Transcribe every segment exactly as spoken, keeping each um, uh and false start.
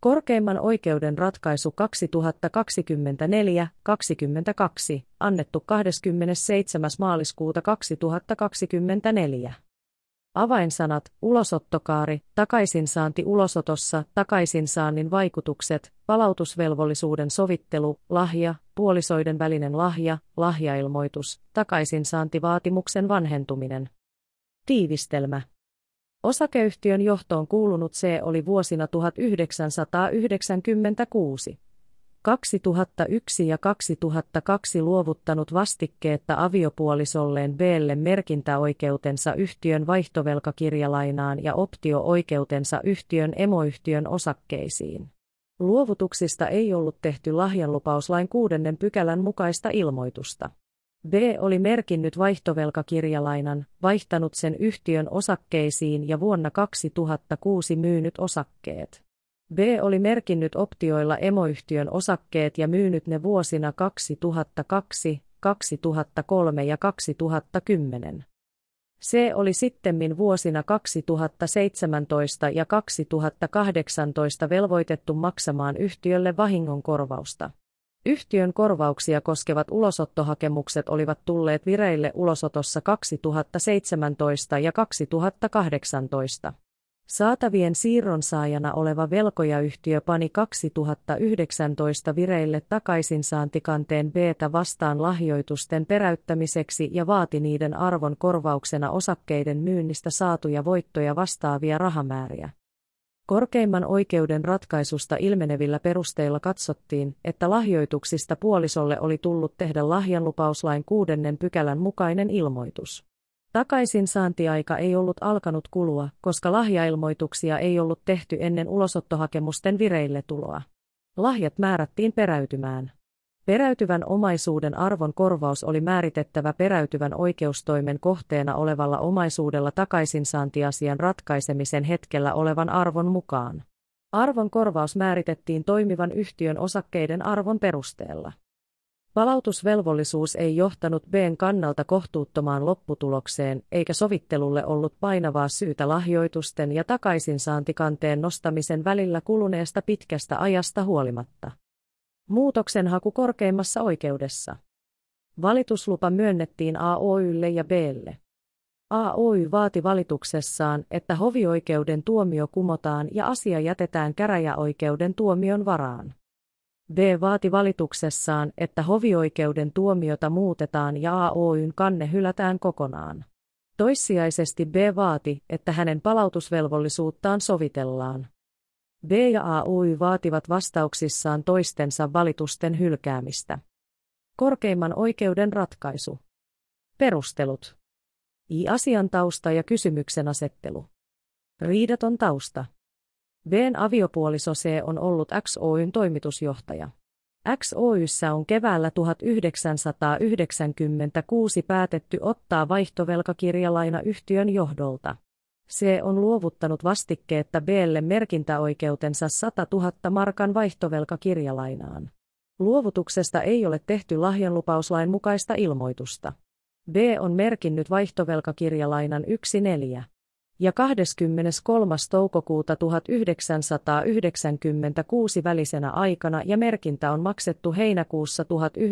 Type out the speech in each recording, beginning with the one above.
Korkeimman oikeuden ratkaisu kaksituhattakaksikymmentäneljä kaksikymmentäkaksi, annettu kahdeskymmenesseitsemäs maaliskuuta kaksituhattakaksikymmentäneljä. Avainsanat: ulosottokaari, takaisinsaanti ulosotossa, takaisinsaannin vaikutukset, palautusvelvollisuuden sovittelu, lahja, puolisoiden välinen lahja, lahjailmoitus, takaisinsaantivaatimuksen vanhentuminen. Tiivistelmä. Osakeyhtiön johtoon kuulunut C oli vuosina tuhatyhdeksänsataayhdeksänkymmentäkuusi kaksituhattayksi ja kaksituhattakaksi luovuttanut vastikkeetta aviopuolisolleen B:lle merkintäoikeutensa yhtiön vaihtovelkakirjalainaan ja optio-oikeutensa yhtiön emoyhtiön osakkeisiin. Luovutuksista ei ollut tehty lahjanlupauslain kuudennen pykälän mukaista ilmoitusta. B oli merkinnyt vaihtovelkakirjalainan, vaihtanut sen yhtiön osakkeisiin ja vuonna kaksituhattakuusi myynyt osakkeet. B oli merkinnyt optioilla emoyhtiön osakkeet ja myynyt ne vuosina kaksituhattakaksi, kaksituhattakolme ja kaksituhattakymmenen. C oli sittemmin vuosina kaksituhattaseitsemäntoista ja kaksituhattakahdeksantoista velvoitettu maksamaan yhtiölle vahingonkorvausta. Yhtiön korvauksia koskevat ulosottohakemukset olivat tulleet vireille ulosotossa kaksituhattaseitsemäntoista ja kaksituhattakahdeksantoista. Saatavien siirronsaajana oleva velkojayhtiö pani kaksituhattayhdeksäntoista vireille takaisinsaantikanteen B:tä vastaan lahjoitusten peräyttämiseksi ja vaati niiden arvon korvauksena osakkeiden myynnistä saatuja voittoja vastaavia rahamääriä. Korkeimman oikeuden ratkaisusta ilmenevillä perusteilla katsottiin, että lahjoituksista puolisolle oli tullut tehdä lahjanlupauslain kuudennen pykälän mukainen ilmoitus. Takaisinsaantiaika ei ollut alkanut kulua, koska lahjailmoituksia ei ollut tehty ennen ulosottohakemusten vireille tuloa. Lahjat määrättiin peräytymään. Peräytyvän omaisuuden arvon korvaus oli määritettävä peräytyvän oikeustoimen kohteena olevalla omaisuudella takaisinsaantiasian ratkaisemisen hetkellä olevan arvon mukaan. Arvon korvaus määritettiin toimivan yhtiön osakkeiden arvon perusteella. Palautusvelvollisuus ei johtanut B:n kannalta kohtuuttomaan lopputulokseen, eikä sovittelulle ollut painavaa syytä lahjoitusten ja takaisinsaantikanteen nostamisen välillä kuluneesta pitkästä ajasta huolimatta. Muutoksenhaku korkeimmassa oikeudessa. Valituslupa myönnettiin A O Y:lle ja B:lle. A O Y vaati valituksessaan, että hovioikeuden tuomio kumotaan ja asia jätetään käräjäoikeuden tuomion varaan. B vaati valituksessaan, että hovioikeuden tuomiota muutetaan ja A O Y:n kanne hylätään kokonaan. Toissijaisesti B vaati, että hänen palautusvelvollisuuttaan sovitellaan. B ja A O Y vaativat vastauksissaan toistensa valitusten hylkäämistä. Korkeimman oikeuden ratkaisu. Perustelut. I-asian tausta ja kysymyksen asettelu. Riidaton tausta. B:n aviopuoliso C on ollut X Oy:n toimitusjohtaja. X Oy:ssä on keväällä tuhatyhdeksänsataayhdeksänkymmentäkuusi päätetty ottaa vaihtovelkakirjalaina yhtiön johdolta. C on luovuttanut vastikkeetta B:lle merkintäoikeutensa sata tuhatta markan vaihtovelkakirjalainaan. Luovutuksesta ei ole tehty lahjanlupauslain mukaista ilmoitusta. B on merkinnyt vaihtovelkakirjalainan yksi neljä. Ja kahdeskymmeneskolmas toukokuuta tuhatyhdeksänsataayhdeksänkymmentäkuusi välisenä aikana ja merkintä on maksettu heinäkuussa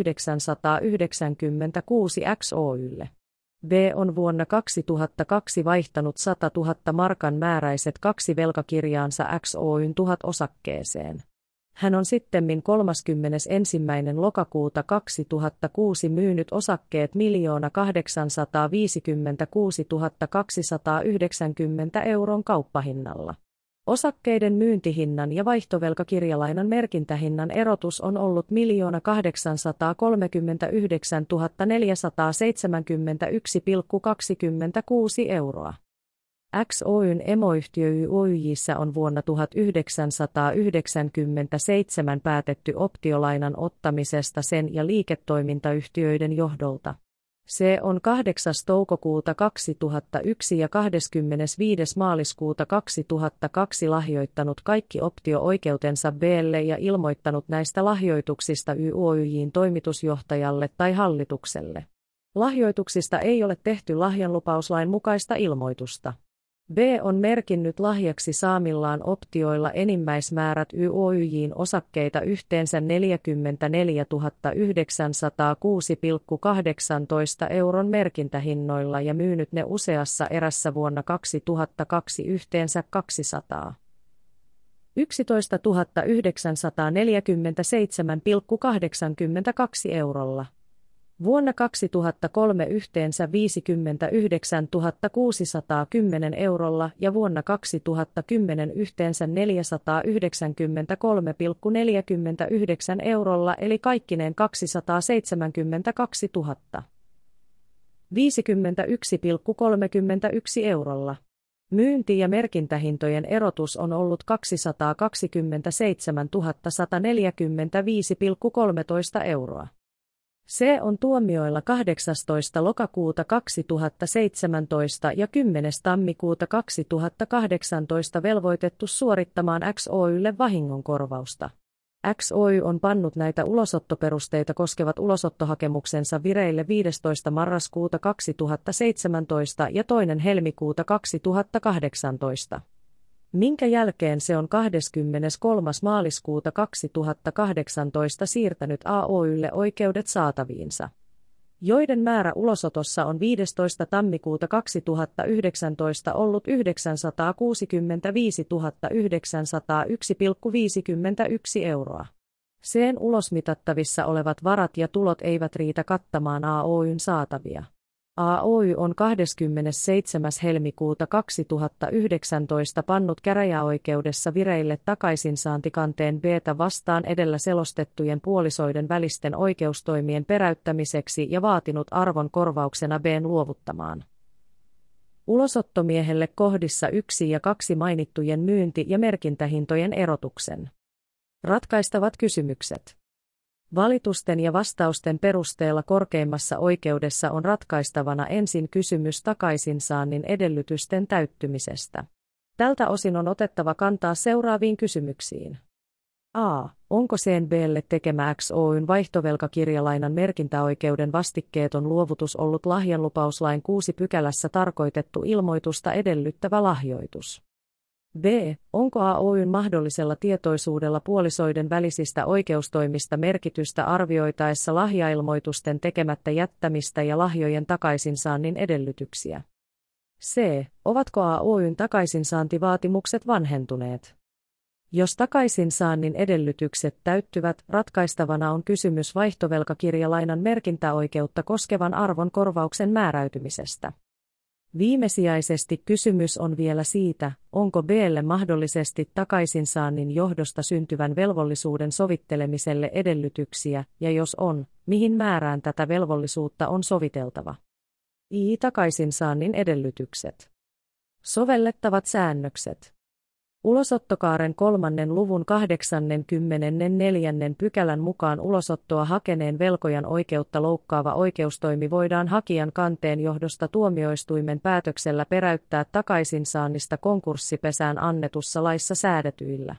tuhatyhdeksänsataayhdeksänkymmentäkuusi X Oy:lle. B on vuonna kaksituhattakaksi vaihtanut sata tuhatta markan määräiset kaksi velkakirjaansa X Oy:n tuhat osakkeeseen. Hän on sittemmin kolmaskymmenesensimmäinen lokakuuta kaksituhattakuusi myynyt osakkeet miljoona kahdeksansataaviisikymmentäkuusituhatta kaksisataayhdeksänkymmentä euron kauppahinnalla. Osakkeiden myyntihinnan ja vaihtovelkakirjalainan merkintähinnan erotus on ollut miljoona kahdeksansataakolmekymmentäyhdeksäntuhatta neljäsataaseitsemänkymmentäyksi pilkku kaksikymmentäkuusi euroa. X Oy:n emoyhtiö Y Oyj:ssä on vuonna tuhatyhdeksänsataayhdeksänkymmentäseitsemän päätetty optiolainan ottamisesta sen ja liiketoimintayhtiöiden johdolta. Se on kahdeksas toukokuuta kaksituhattayksi ja kahdeskymmenesviides maaliskuuta kaksituhattakaksi lahjoittanut kaikki optio-oikeutensa B:lle ja ilmoittanut näistä lahjoituksista Y Oyj:n toimitusjohtajalle tai hallitukselle. Lahjoituksista ei ole tehty lahjanlupauslain mukaista ilmoitusta. B on merkinnyt lahjaksi saamillaan optioilla enimmäismäärät Y O Y:n osakkeita yhteensä neljäkymmentäneljätuhatta yhdeksänsataakuusi pilkku kahdeksantoista euron merkintähinnoilla ja myynyt ne useassa erässä vuonna kaksituhattakaksi yhteensä kaksisataayksitoistatuhatta yhdeksänsataaneljäkymmentäseitsemän pilkku kahdeksankymmentäkaksi eurolla. Vuonna kaksituhattakolme yhteensä viisikymmentäyhdeksäntuhatta kuusisataakymmenen eurolla ja vuonna kaksituhattakymmenen yhteensä neljäsataayhdeksänkymmentäkolme pilkku neljäkymmentäyhdeksän eurolla eli kaikkineen kaksisataaseitsemänkymmentäkaksituhatta viisikymmentäyksi pilkku kolmekymmentäyksi eurolla. Myynti- ja merkintähintojen erotus on ollut kaksisataakaksikymmentäseitsemäntuhatta sataneljäkymmentäviisi pilkku kolmetoista euroa. C on tuomioilla kahdeksastoista lokakuuta kaksituhattaseitsemäntoista ja kymmenes tammikuuta kaksituhattakahdeksantoista velvoitettu suorittamaan X Oy:lle vahingonkorvausta. X Oy on pannut näitä ulosottoperusteita koskevat ulosottohakemuksensa vireille viidestoista marraskuuta kaksituhattaseitsemäntoista ja toinen helmikuuta kaksituhattakahdeksantoista. Minkä jälkeen se on kahdeskymmeneskolmas maaliskuuta kaksituhattakahdeksantoista siirtänyt A Oy:lle oikeudet saataviinsa, joiden määrä ulosotossa on viidestoista tammikuuta kaksituhattayhdeksäntoista ollut yhdeksänsataakuusikymmentäviisituhatta yhdeksänsataayksi pilkku viisikymmentäyksi euroa. Sen ulosmitattavissa olevat varat ja tulot eivät riitä kattamaan A Oy:n saatavia. A Oy on kahdeskymmenesseitsemäs helmikuuta kaksituhattayhdeksäntoista pannut käräjäoikeudessa vireille takaisinsaantikanteen B:tä vastaan edellä selostettujen puolisoiden välisten oikeustoimien peräyttämiseksi ja vaatinut arvon korvauksena B:n luovuttamaan ulosottomiehelle kohdissa yksi ja kaksi mainittujen myynti- ja merkintähintojen erotuksen. Ratkaistavat kysymykset. Valitusten ja vastausten perusteella korkeimmassa oikeudessa on ratkaistavana ensin kysymys takaisinsaannin edellytysten täyttymisestä. Tältä osin on otettava kantaa seuraaviin kysymyksiin. A. Onko C B:lle tekemä X Oy:n vaihtovelkakirjalainan merkintäoikeuden vastikkeeton luovutus ollut lahjanlupauslain kuusi pykälässä tarkoitettu ilmoitusta edellyttävä lahjoitus? B. Onko A Oy:n mahdollisella tietoisuudella puolisoiden välisistä oikeustoimista merkitystä arvioitaessa lahjailmoitusten tekemättä jättämistä ja lahjojen takaisinsaannin edellytyksiä? C. Ovatko A Oy:n takaisinsaantivaatimukset vanhentuneet? Jos takaisinsaannin edellytykset täyttyvät, ratkaistavana on kysymys vaihtovelkakirjalainan merkintäoikeutta koskevan arvon korvauksen määräytymisestä. Viimesijaisesti kysymys on vielä siitä, onko B:lle mahdollisesti takaisinsaannin johdosta syntyvän velvollisuuden sovittelemiselle edellytyksiä, ja jos on, mihin määrään tätä velvollisuutta on soviteltava. I. Takaisinsaannin edellytykset. Sovellettavat säännökset. Ulosottokaaren kolmannen luvun kahdeksankymmentäneljä pykälän mukaan ulosottoa hakeneen velkojan oikeutta loukkaava oikeustoimi voidaan hakijan kanteen johdosta tuomioistuimen päätöksellä peräyttää takaisinsaannista konkurssipesään annetussa laissa säädetyillä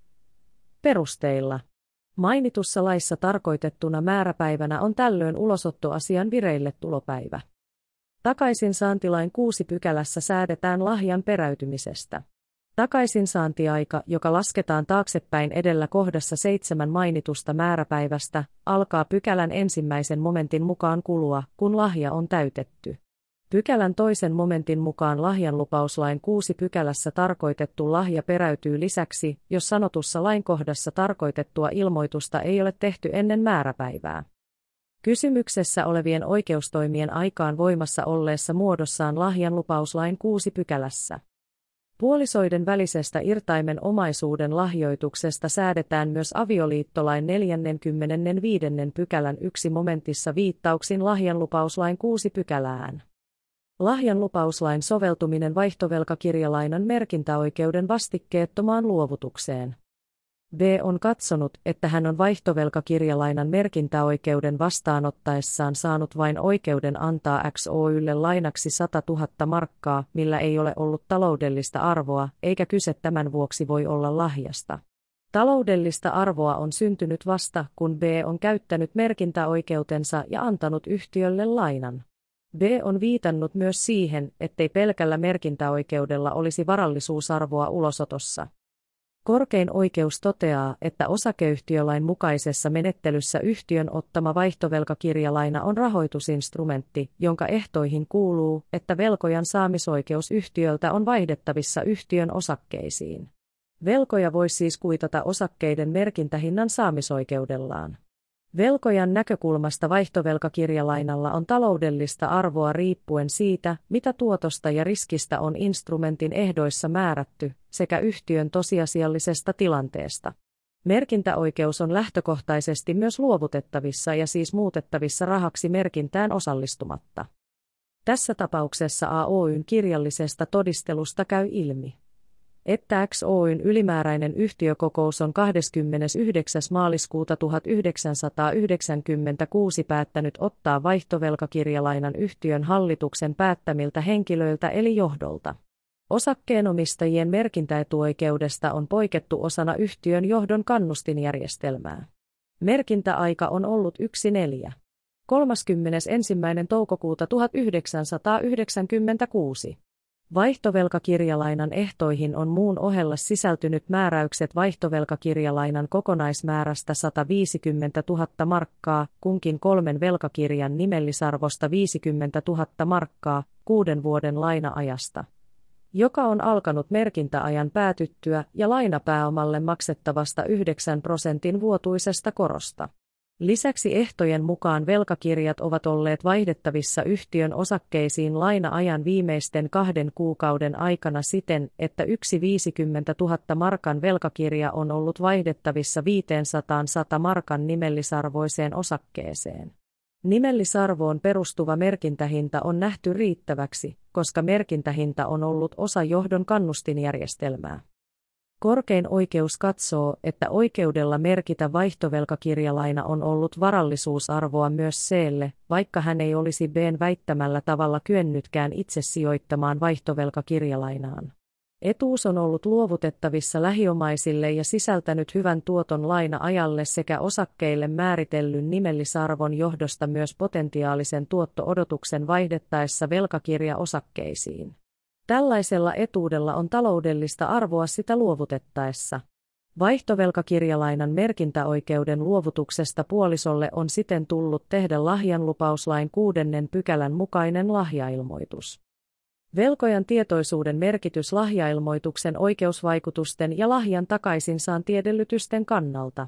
perusteilla. Mainitussa laissa tarkoitettuna määräpäivänä on tällöin ulosottoasian vireille tulopäivä. Takaisinsaantilain kuusi pykälässä säädetään lahjan peräytymisestä. Takaisinsaantiaika, joka lasketaan taaksepäin edellä kohdassa seitsemän mainitusta määräpäivästä, alkaa pykälän ensimmäisen momentin mukaan kulua, kun lahja on täytetty. Pykälän toisen momentin mukaan lahjanlupauslain kuusi pykälässä tarkoitettu lahja peräytyy lisäksi, jos sanotussa lainkohdassa tarkoitettua ilmoitusta ei ole tehty ennen määräpäivää. Kysymyksessä olevien oikeustoimien aikaan voimassa olleessa muodossaan lahjanlupauslain kuusi pykälässä. Puolisoiden välisestä irtaimen omaisuuden lahjoituksesta säädetään myös avioliittolain neljäskymmenesviides pykälän yksi momentissa viittauksin lahjanlupauslain kuusi pykälään. Lahjanlupauslain soveltuminen vaihtovelkakirjalainan merkintäoikeuden vastikkeettomaan luovutukseen. B on katsonut, että hän on vaihtovelkakirjalainan merkintäoikeuden vastaanottaessaan saanut vain oikeuden antaa X Oy:lle lainaksi sata tuhatta markkaa, millä ei ole ollut taloudellista arvoa, eikä kyse tämän vuoksi voi olla lahjasta. Taloudellista arvoa on syntynyt vasta, kun B on käyttänyt merkintäoikeutensa ja antanut yhtiölle lainan. B on viitannut myös siihen, ettei pelkällä merkintäoikeudella olisi varallisuusarvoa ulosotossa. Korkein oikeus toteaa, että osakeyhtiölain mukaisessa menettelyssä yhtiön ottama vaihtovelkakirjalaina on rahoitusinstrumentti, jonka ehtoihin kuuluu, että velkojan saamisoikeus yhtiöltä on vaihdettavissa yhtiön osakkeisiin. Velkoja voi siis kuitata osakkeiden merkintähinnan saamisoikeudellaan. Velkojan näkökulmasta vaihtovelkakirjalainalla on taloudellista arvoa riippuen siitä, mitä tuotosta ja riskistä on instrumentin ehdoissa määrätty, sekä yhtiön tosiasiallisesta tilanteesta. Merkintäoikeus on lähtökohtaisesti myös luovutettavissa ja siis muutettavissa rahaksi merkintään osallistumatta. Tässä tapauksessa A Oy:n kirjallisesta todistelusta käy ilmi, että X Oy:n ylimääräinen yhtiökokous on kahdeskymmenesyhdeksäs maaliskuuta tuhatyhdeksänsataayhdeksänkymmentäkuusi päättänyt ottaa vaihtovelkakirjalainan yhtiön hallituksen päättämiltä henkilöiltä eli johdolta. Osakkeenomistajien merkintäetuoikeudesta on poikettu osana yhtiön johdon kannustinjärjestelmää. Merkintäaika on ollut yksi neljä. kolmaskymmenesensimmäinen toukokuuta tuhatyhdeksänsataayhdeksänkymmentäkuusi. Vaihtovelkakirjalainan ehtoihin on muun ohella sisältynyt määräykset vaihtovelkakirjalainan kokonaismäärästä sata viisikymmentätuhatta markkaa, kunkin kolmen velkakirjan nimellisarvosta viisikymmentätuhatta markkaa, kuuden vuoden laina-ajasta, joka on alkanut merkintäajan päätyttyä, ja lainapääomalle maksettavasta yhdeksän prosentin vuotuisesta korosta. Lisäksi ehtojen mukaan velkakirjat ovat olleet vaihdettavissa yhtiön osakkeisiin laina-ajan viimeisten kahden kuukauden aikana siten, että yksi viisikymmentätuhatta markan velkakirja on ollut vaihdettavissa viisisataa markan nimellisarvoiseen osakkeeseen. Nimellisarvoon perustuva merkintähinta on nähty riittäväksi, koska merkintähinta on ollut osa johdon kannustinjärjestelmää. Korkein oikeus katsoo, että oikeudella merkitä vaihtovelkakirjalaina on ollut varallisuusarvoa myös C:lle, vaikka hän ei olisi B:n väittämällä tavalla kyennytkään itse sijoittamaan vaihtovelkakirjalainaan. Etuus on ollut luovutettavissa lähiomaisille ja sisältänyt hyvän tuoton laina-ajalle sekä osakkeille määritellyn nimellisarvon johdosta myös potentiaalisen tuotto-odotuksen vaihdettaessa velkakirjaosakkeisiin. Tällaisella etuudella on taloudellista arvoa sitä luovutettaessa. Vaihtovelkakirjalainan merkintäoikeuden luovutuksesta puolisolle on siten tullut tehdä lahjanlupauslain kuudennen pykälän mukainen lahjailmoitus. Velkojan tietoisuuden merkitys lahjailmoituksen oikeusvaikutusten ja lahjan takaisinsaantiedellytysten kannalta.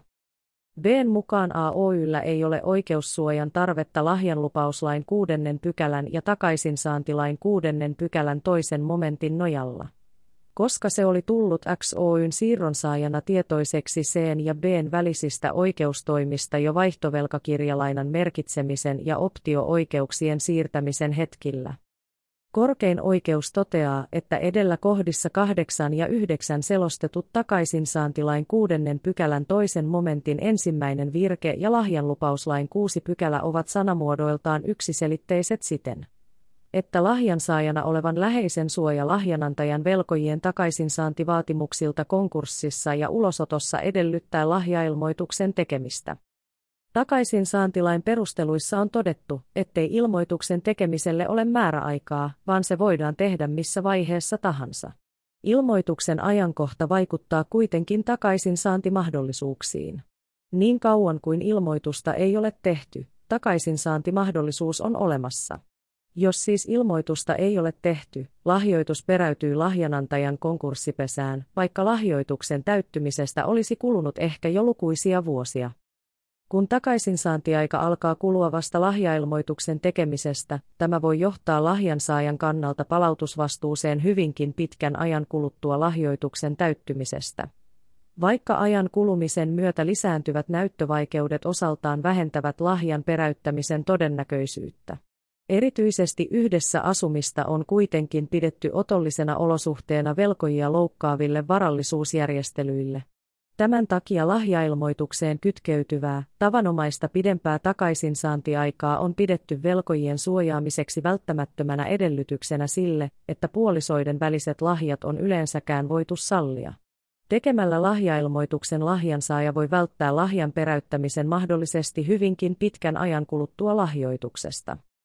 B:n mukaan A Oy:llä ei ole oikeussuojan tarvetta lahjanlupauslain kuudennen pykälän ja takaisinsaantilain kuudennen pykälän toisen momentin nojalla, koska se oli tullut X Oy:n siirronsaajana tietoiseksi C:n ja B:n välisistä oikeustoimista jo vaihtovelkakirjalainan merkitsemisen ja optio-oikeuksien siirtämisen hetkillä. Korkein oikeus toteaa, että edellä kohdissa kahdeksan ja yhdeksän selostetut takaisinsaantilain kuudennen pykälän toisen momentin ensimmäinen virke ja lahjanlupauslain kuusi pykälä ovat sanamuodoiltaan yksiselitteiset siten, että lahjansaajana olevan läheisen suoja lahjanantajan velkojien takaisinsaantivaatimuksilta konkurssissa ja ulosotossa edellyttää lahjailmoituksen tekemistä. Takaisinsaantilain perusteluissa on todettu, ettei ilmoituksen tekemiselle ole määräaikaa, vaan se voidaan tehdä missä vaiheessa tahansa. Ilmoituksen ajankohta vaikuttaa kuitenkin takaisinsaantimahdollisuuksiin. Niin kauan kuin ilmoitusta ei ole tehty, takaisinsaantimahdollisuus on olemassa. Jos siis ilmoitusta ei ole tehty, lahjoitus peräytyy lahjanantajan konkurssipesään, vaikka lahjoituksen täyttymisestä olisi kulunut ehkä jo lukuisia vuosia. Kun takaisinsaantiaika alkaa kulua vasta lahjailmoituksen tekemisestä, tämä voi johtaa lahjansaajan kannalta palautusvastuuseen hyvinkin pitkän ajan kuluttua lahjoituksen täyttymisestä. Vaikka ajan kulumisen myötä lisääntyvät näyttövaikeudet osaltaan vähentävät lahjan peräyttämisen todennäköisyyttä. Erityisesti yhdessä asumista on kuitenkin pidetty otollisena olosuhteena velkojia loukkaaville varallisuusjärjestelyille. Tämän takia lahjailmoitukseen kytkeytyvää, tavanomaista pidempää takaisinsaantiaikaa on pidetty velkojien suojaamiseksi välttämättömänä edellytyksenä sille, että puolisoiden väliset lahjat on yleensäkään voitu sallia. Tekemällä lahjailmoituksen lahjansaaja voi välttää lahjan peräyttämisen mahdollisesti hyvinkin pitkän ajan kuluttua lahjoituksesta.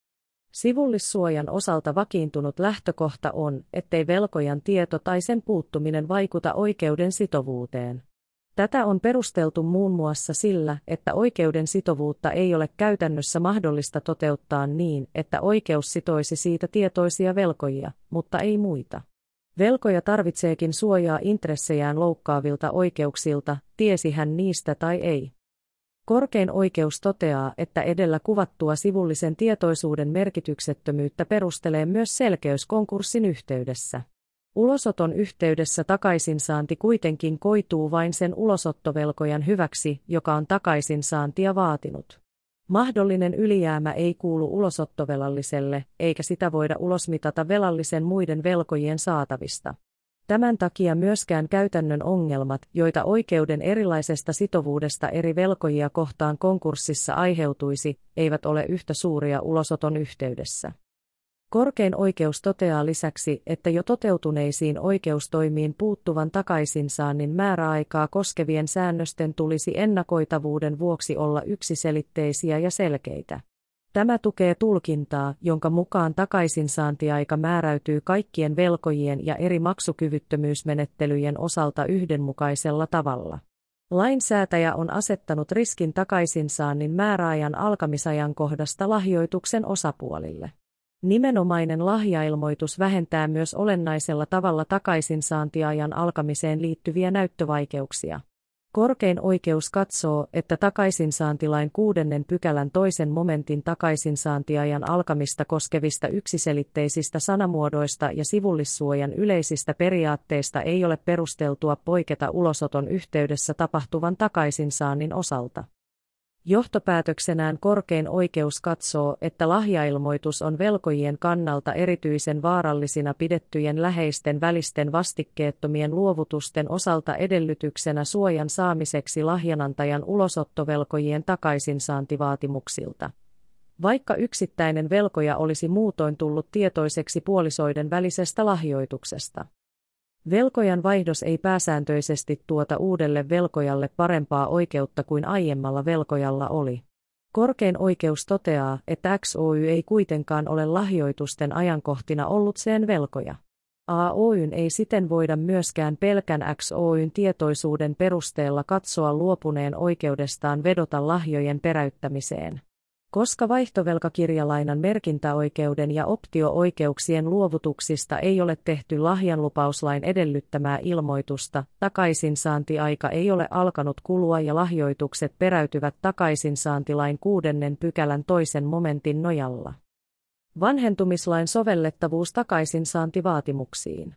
Sivullissuojan osalta vakiintunut lähtökohta on, ettei velkojan tieto tai sen puuttuminen vaikuta oikeuden sitovuuteen. Tätä on perusteltu muun muassa sillä, että oikeuden sitovuutta ei ole käytännössä mahdollista toteuttaa niin, että oikeus sitoisi siitä tietoisia velkojia, mutta ei muita. Velkoja tarvitseekin suojaa intressejään loukkaavilta oikeuksilta, tiesi hän niistä tai ei. Korkein oikeus toteaa, että edellä kuvattua sivullisen tietoisuuden merkityksettömyyttä perustelee myös selkeys konkurssin yhteydessä. Ulosoton yhteydessä takaisinsaanti kuitenkin koituu vain sen ulosottovelkojan hyväksi, joka on takaisinsaantia vaatinut. Mahdollinen ylijäämä ei kuulu ulosottovelalliselle, eikä sitä voida ulosmitata velallisen muiden velkojien saatavista. Tämän takia myöskään käytännön ongelmat, joita oikeuden erilaisesta sitovuudesta eri velkojia kohtaan konkurssissa aiheutuisi, eivät ole yhtä suuria ulosoton yhteydessä. Korkein oikeus toteaa lisäksi, että jo toteutuneisiin oikeustoimiin puuttuvan takaisinsaannin määräaikaa koskevien säännösten tulisi ennakoitavuuden vuoksi olla yksiselitteisiä ja selkeitä. Tämä tukee tulkintaa, jonka mukaan takaisinsaantiaika määräytyy kaikkien velkojien ja eri maksukyvyttömyysmenettelyjen osalta yhdenmukaisella tavalla. Lainsäätäjä on asettanut riskin takaisinsaannin määräajan alkamisajankohdasta lahjoituksen osapuolille. Nimenomainen lahjailmoitus vähentää myös olennaisella tavalla takaisinsaantiajan alkamiseen liittyviä näyttövaikeuksia. Korkein oikeus katsoo, että takaisinsaantilain kuudennen pykälän toisen momentin takaisinsaantiajan alkamista koskevista yksiselitteisistä sanamuodoista ja sivullissuojan yleisistä periaatteista ei ole perusteltua poiketa ulosoton yhteydessä tapahtuvan takaisinsaannin osalta. Johtopäätöksenään korkein oikeus katsoo, että lahjailmoitus on velkojien kannalta erityisen vaarallisina pidettyjen läheisten välisten vastikkeettomien luovutusten osalta edellytyksenä suojan saamiseksi lahjanantajan ulosottovelkojien takaisinsaantivaatimuksilta. Vaikka yksittäinen velkoja olisi muutoin tullut tietoiseksi puolisoiden välisestä lahjoituksesta. Velkojan vaihdos ei pääsääntöisesti tuota uudelle velkojalle parempaa oikeutta kuin aiemmalla velkojalla oli. Korkein oikeus toteaa, että X O Y ei kuitenkaan ole lahjoitusten ajankohtina ollut sen velkoja. A Oy:n ei siten voida myöskään pelkän X O Y:n tietoisuuden perusteella katsoa luopuneen oikeudestaan vedota lahjojen peräyttämiseen. Koska vaihtovelkakirjalainan merkintäoikeuden ja optio-oikeuksien luovutuksista ei ole tehty lahjanlupauslain edellyttämää ilmoitusta, takaisinsaantiaika ei ole alkanut kulua ja lahjoitukset peräytyvät takaisinsaantilain kuudennen pykälän toisen momentin nojalla. Vanhentumislain sovellettavuus takaisinsaantivaatimuksiin.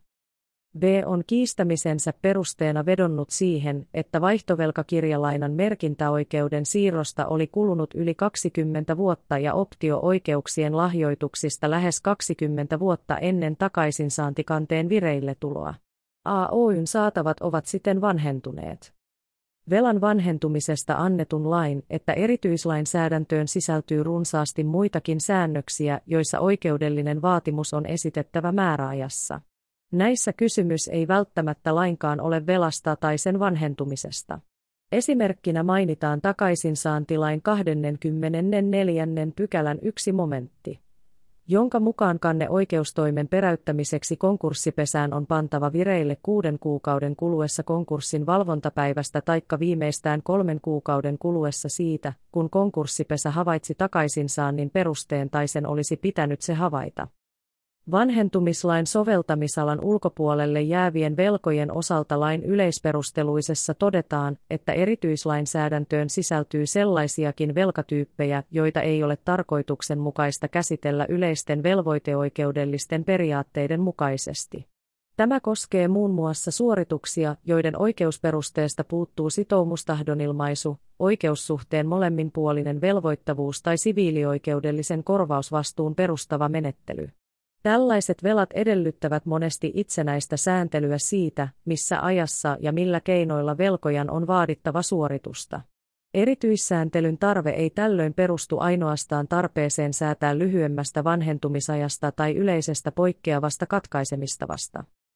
B on kiistämisensä perusteena vedonnut siihen, että vaihtovelkakirjalainan merkintäoikeuden siirrosta oli kulunut yli kaksikymmentä vuotta ja optio-oikeuksien lahjoituksista lähes kaksikymmentä vuotta ennen takaisinsaantikanteen vireille tuloa. A Oy:n saatavat ovat siten vanhentuneet. Velan vanhentumisesta annetun lain, että erityislainsäädäntöön sisältyy runsaasti muitakin säännöksiä, joissa oikeudellinen vaatimus on esitettävä määräajassa. Näissä kysymys ei välttämättä lainkaan ole velasta tai sen vanhentumisesta. Esimerkkinä mainitaan takaisinsaantilain kaksikymmentäneljä pykälän yksi momentti, jonka mukaan kanne oikeustoimen peräyttämiseksi konkurssipesään on pantava vireille kuuden kuukauden kuluessa konkurssin valvontapäivästä taikka viimeistään kolmen kuukauden kuluessa siitä, kun konkurssipesä havaitsi takaisinsaannin perusteen tai sen olisi pitänyt se havaita. Vanhentumislain soveltamisalan ulkopuolelle jäävien velkojen osalta lain yleisperusteluisessa todetaan, että erityislainsäädäntöön sisältyy sellaisiakin velkatyyppejä, joita ei ole tarkoituksenmukaista käsitellä yleisten velvoiteoikeudellisten periaatteiden mukaisesti. Tämä koskee muun muassa suorituksia, joiden oikeusperusteesta puuttuu sitoumustahdonilmaisu, oikeussuhteen molemminpuolinen velvoittavuus tai siviilioikeudellisen korvausvastuun perustava menettely. Tällaiset velat edellyttävät monesti itsenäistä sääntelyä siitä, missä ajassa ja millä keinoilla velkojan on vaadittava suoritusta. Erityissääntelyn tarve ei tällöin perustu ainoastaan tarpeeseen säätää lyhyemmästä vanhentumisajasta tai yleisestä poikkeavasta katkaisemistavasta.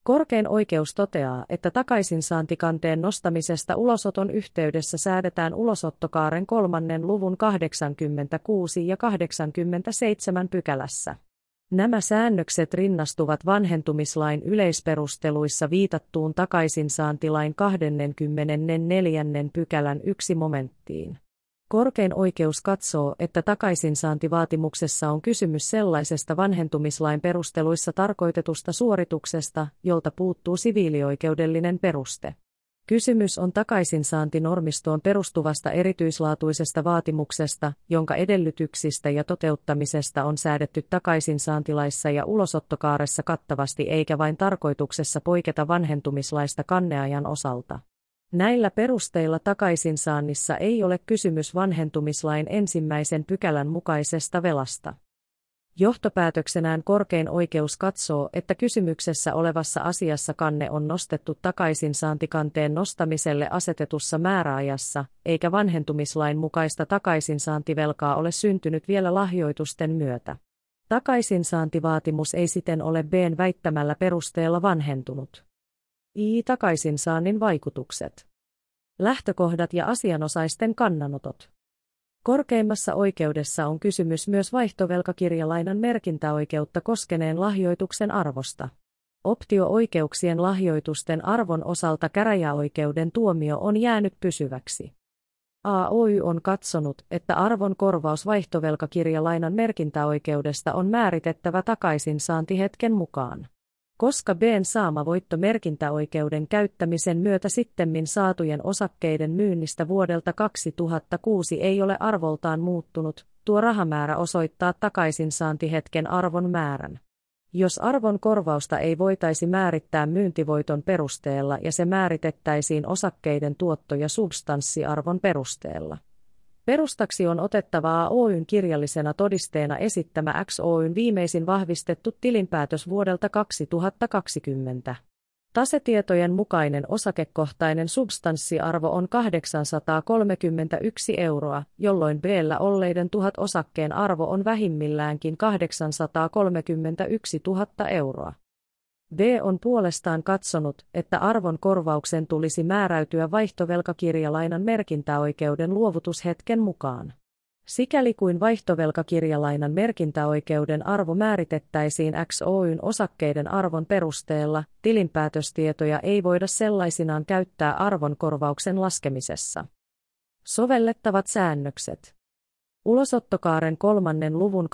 Korkein oikeus toteaa, että takaisinsaantikanteen nostamisesta ulosoton yhteydessä säädetään ulosottokaaren kolmannen luvun kahdeksankymmentäkuusi ja kahdeksankymmentäseitsemän pykälässä. Nämä säännökset rinnastuvat vanhentumislain yleisperusteluissa viitattuun takaisinsaantilain kaksikymmentäneljä pykälän yksi momenttiin. Korkein oikeus katsoo, että takaisinsaantivaatimuksessa on kysymys sellaisesta vanhentumislain perusteluissa tarkoitetusta suorituksesta, jolta puuttuu siviilioikeudellinen peruste. Kysymys on takaisinsaantinormistoon perustuvasta erityislaatuisesta vaatimuksesta, jonka edellytyksistä ja toteuttamisesta on säädetty takaisinsaantilaissa ja ulosottokaaressa kattavasti eikä vain tarkoituksessa poiketa vanhentumislaista kanneajan osalta. Näillä perusteilla takaisinsaannissa ei ole kysymys vanhentumislain ensimmäisen pykälän mukaisesta velasta. Johtopäätöksenään korkein oikeus katsoo, että kysymyksessä olevassa asiassa kanne on nostettu takaisinsaantikanteen nostamiselle asetetussa määräajassa, eikä vanhentumislain mukaista takaisinsaantivelkaa ole syntynyt vielä lahjoitusten myötä. Takaisinsaantivaatimus ei siten ole B:n väittämällä perusteella vanhentunut. I. Takaisinsaannin vaikutukset. Lähtökohdat ja asianosaisten kannanotot. Korkeimmassa oikeudessa on kysymys myös vaihtovelkakirjalainan merkintäoikeutta koskeneen lahjoituksen arvosta. Optio-oikeuksien lahjoitusten arvon osalta käräjäoikeuden tuomio on jäänyt pysyväksi. A O Y on katsonut, että arvon korvaus vaihtovelkakirjalainan merkintäoikeudesta on määritettävä takaisinsaantihetken mukaan. Koska B:n saama voitto merkintäoikeuden käyttämisen myötä sittemmin saatujen osakkeiden myynnistä vuodelta kaksituhattakuusi ei ole arvoltaan muuttunut, tuo rahamäärä osoittaa takaisinsaantihetken arvon määrän. Jos arvon korvausta ei voitaisi määrittää myyntivoiton perusteella ja se määritettäisiin osakkeiden tuotto- ja substanssiarvon perusteella. Perustaksi on otettava A O Y:n kirjallisena todisteena esittämä X O Y:n viimeisin vahvistettu tilinpäätös vuodelta kaksituhattakaksikymmentä. Tasetietojen mukainen osakekohtainen substanssiarvo on kahdeksansataakolmekymmentäyksi euroa, jolloin B:llä olleiden tuhat osakkeen arvo on vähimmilläänkin kahdeksansataakolmekymmentäyksituhatta euroa. B on puolestaan katsonut, että arvon korvauksen tulisi määräytyä vaihtovelkakirjalainan merkintäoikeuden luovutushetken mukaan. Sikäli kuin vaihtovelkakirjalainan merkintäoikeuden arvo määritettäisiin X O Y:n osakkeiden arvon perusteella, tilinpäätöstietoja ei voida sellaisinaan käyttää arvon korvauksen laskemisessa. Sovellettavat säännökset. Ulosottokaaren kolmannen luvun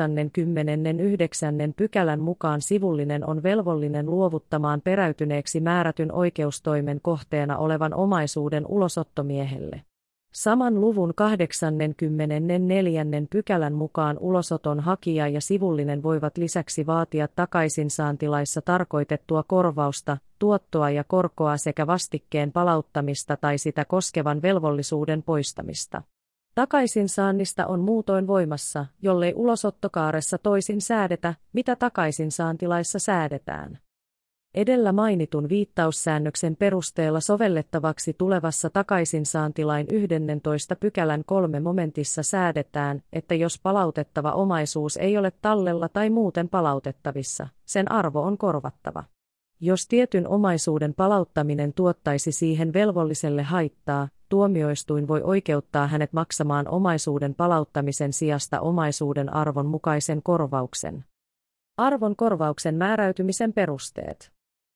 kahdeksankymmentäyhdeksän pykälän mukaan sivullinen on velvollinen luovuttamaan peräytyneeksi määrätyn oikeustoimen kohteena olevan omaisuuden ulosottomiehelle. Saman luvun kahdeksankymmentäneljä pykälän mukaan ulosoton hakija ja sivullinen voivat lisäksi vaatia takaisinsaantilaissa tarkoitettua korvausta, tuottoa ja korkoa sekä vastikkeen palauttamista tai sitä koskevan velvollisuuden poistamista. Takaisinsaannista on muutoin voimassa, jollei ulosottokaaressa toisin säädetä, mitä takaisinsaantilaissa säädetään. Edellä mainitun viittaussäännöksen perusteella sovellettavaksi tulevassa takaisinsaantilain yhdennentoista pykälän kolme momentissa säädetään, että jos palautettava omaisuus ei ole tallella tai muuten palautettavissa, sen arvo on korvattava. Jos tietyn omaisuuden palauttaminen tuottaisi siihen velvolliselle haittaa, tuomioistuin voi oikeuttaa hänet maksamaan omaisuuden palauttamisen sijasta omaisuuden arvon mukaisen korvauksen. Arvon korvauksen määräytymisen perusteet.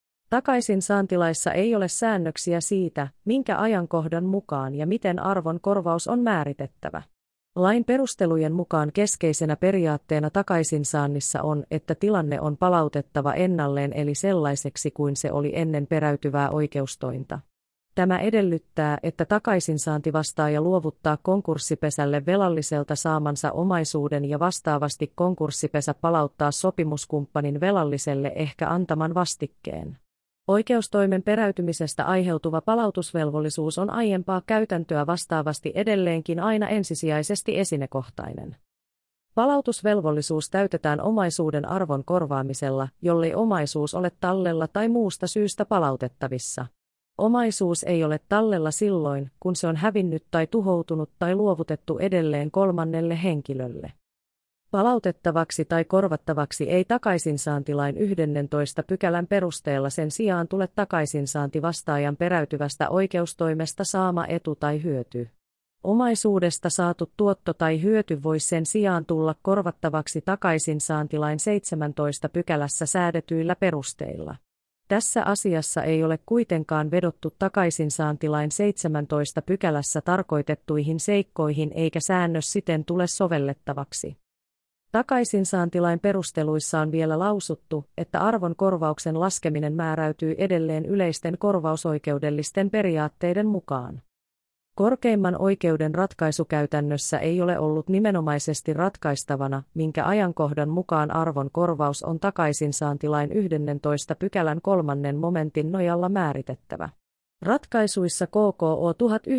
Takaisinsaantilaissa ei ole säännöksiä siitä, minkä ajankohdan mukaan ja miten arvon korvaus on määritettävä. Lain perustelujen mukaan keskeisenä periaatteena takaisinsaannissa on, että tilanne on palautettava ennalleen eli sellaiseksi kuin se oli ennen peräytyvää oikeustointa. Tämä edellyttää, että takaisinsaantivastaaja luovuttaa konkurssipesälle velalliselta saamansa omaisuuden ja vastaavasti konkurssipesä palauttaa sopimuskumppanin velalliselle ehkä antaman vastikkeen. Oikeustoimen peräytymisestä aiheutuva palautusvelvollisuus on aiempaa käytäntöä vastaavasti edelleenkin aina ensisijaisesti esinekohtainen. Palautusvelvollisuus täytetään omaisuuden arvon korvaamisella, jollei omaisuus ole tallella tai muusta syystä palautettavissa. Omaisuus ei ole tallella silloin, kun se on hävinnyt tai tuhoutunut tai luovutettu edelleen kolmannelle henkilölle. Palautettavaksi tai korvattavaksi ei takaisinsaantilain yhdennentoista pykälän perusteella sen sijaan tule takaisinsaanti vastaajan peräytyvästä oikeustoimesta saama etu tai hyöty. Omaisuudesta saatu tuotto tai hyöty voi sen sijaan tulla korvattavaksi takaisinsaantilain seitsemännessä pykälässä säädetyillä perusteilla. Tässä asiassa ei ole kuitenkaan vedottu takaisinsaantilain seitsemännessä pykälässä tarkoitettuihin seikkoihin eikä säännös siten tule sovellettavaksi. Takaisinsaantilain perusteluissa on vielä lausuttu, että arvon korvauksen laskeminen määräytyy edelleen yleisten korvausoikeudellisten periaatteiden mukaan. Korkeimman oikeuden ratkaisukäytännössä ei ole ollut nimenomaisesti ratkaistavana, minkä ajankohdan mukaan arvon korvaus on takaisinsaantilain yhdennentoista pykälän kolmannen momentin nojalla määritettävä. Ratkaisuissa K K O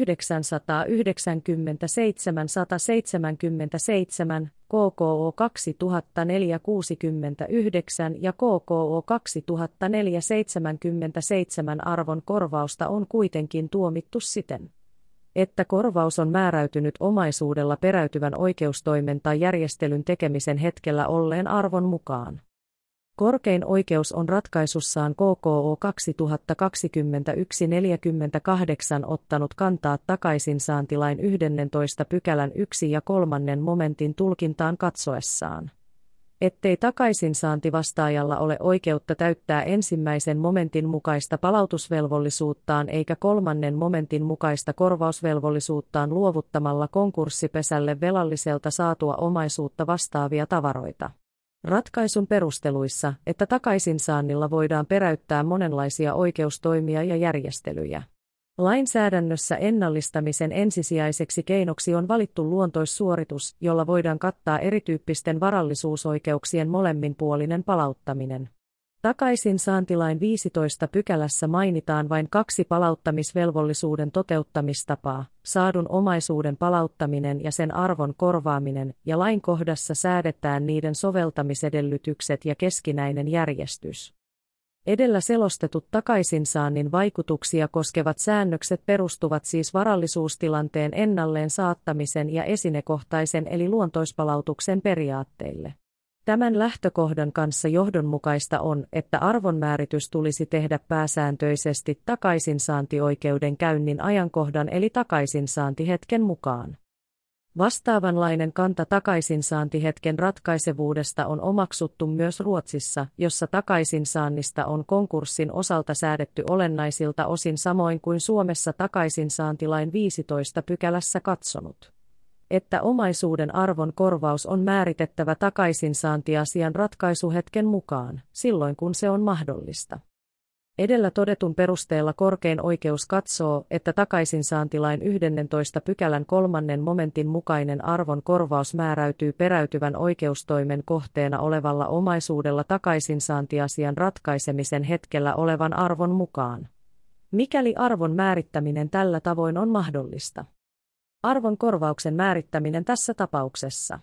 tuhatyhdeksänsataayhdeksänkymmentäseitsemän sata seitsemänkymmentäseitsemän, K K O kaksituhattaneljä kuusikymmentäyhdeksän ja K K O kaksituhattaneljä seitsemänkymmentäseitsemän arvon korvausta on kuitenkin tuomittu siten, että korvaus on määräytynyt omaisuudella peräytyvän oikeustoimen tai järjestelyn tekemisen hetkellä olleen arvon mukaan. Korkein oikeus on ratkaisussaan K K O kaksituhattakaksikymmentäyksi neljäkymmentäkahdeksan ottanut kantaa takaisinsaantilain yhdennentoista pykälän yksi ja kolmannen momentin tulkintaan katsoessaan, ettei takaisinsaantivastaajalla ole oikeutta täyttää ensimmäisen momentin mukaista palautusvelvollisuuttaan eikä kolmannen momentin mukaista korvausvelvollisuuttaan luovuttamalla konkurssipesälle velalliselta saatua omaisuutta vastaavia tavaroita. Ratkaisun perusteluissa, että takaisinsaannilla voidaan peräyttää monenlaisia oikeustoimia ja järjestelyjä. Lainsäädännössä ennallistamisen ensisijaiseksi keinoksi on valittu luontoissuoritus, jolla voidaan kattaa erityyppisten varallisuusoikeuksien molemminpuolinen palauttaminen. Takaisinsaantilain viidennessä pykälässä mainitaan vain kaksi palauttamisvelvollisuuden toteuttamistapaa, saadun omaisuuden palauttaminen ja sen arvon korvaaminen, ja lainkohdassa säädetään niiden soveltamisedellytykset ja keskinäinen järjestys. Edellä selostetut takaisinsaannin vaikutuksia koskevat säännökset perustuvat siis varallisuustilanteen ennalleen saattamisen ja esinekohtaisen eli luontoispalautuksen periaatteille. Tämän lähtökohdan kanssa johdonmukaista on, että arvonmääritys tulisi tehdä pääsääntöisesti takaisinsaantioikeuden käynnin ajankohdan eli takaisinsaantihetken mukaan. Vastaavanlainen kanta takaisinsaantihetken ratkaisevuudesta on omaksuttu myös Ruotsissa, jossa takaisinsaannista on konkurssin osalta säädetty olennaisilta osin samoin kuin Suomessa takaisinsaantilain viidennessä pykälässä katsonut, että omaisuuden arvon korvaus on määritettävä takaisinsaantiasian ratkaisuhetken mukaan, silloin kun se on mahdollista. Edellä todetun perusteella korkein oikeus katsoo, että takaisinsaantilain yhdennentoista pykälän kolmannen momentin mukainen arvon korvaus määräytyy peräytyvän oikeustoimen kohteena olevalla omaisuudella takaisinsaantiasian ratkaisemisen hetkellä olevan arvon mukaan, mikäli arvon määrittäminen tällä tavoin on mahdollista. Arvon korvauksen määrittäminen tässä tapauksessa.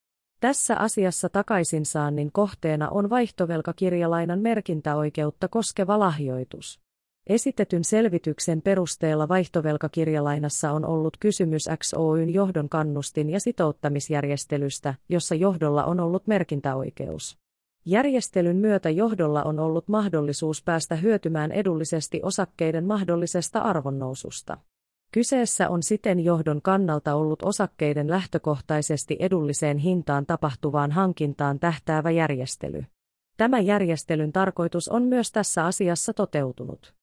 Tässä asiassa takaisinsaannin kohteena on vaihtovelkakirjalainan merkintäoikeutta koskeva lahjoitus. Esitetyn selvityksen perusteella vaihtovelkakirjalainassa on ollut kysymys X Oy:n johdon kannustin- ja sitouttamisjärjestelystä, jossa johdolla on ollut merkintäoikeus. Järjestelyn myötä johdolla on ollut mahdollisuus päästä hyötymään edullisesti osakkeiden mahdollisesta arvonnoususta. Kyseessä on siten johdon kannalta ollut osakkeiden lähtökohtaisesti edulliseen hintaan tapahtuvaan hankintaan tähtäävä järjestely. Tämä järjestelyn tarkoitus on myös tässä asiassa toteutunut.